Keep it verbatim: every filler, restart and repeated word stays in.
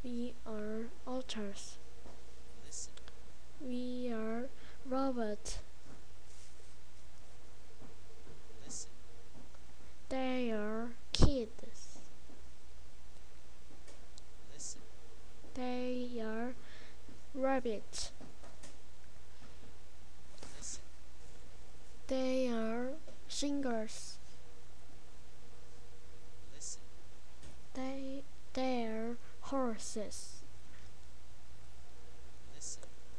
We are otters. Listen. We are robots. Listen. They are kids. Listen. They are rabbits. Listen. They are singers. Listen. They they are horses.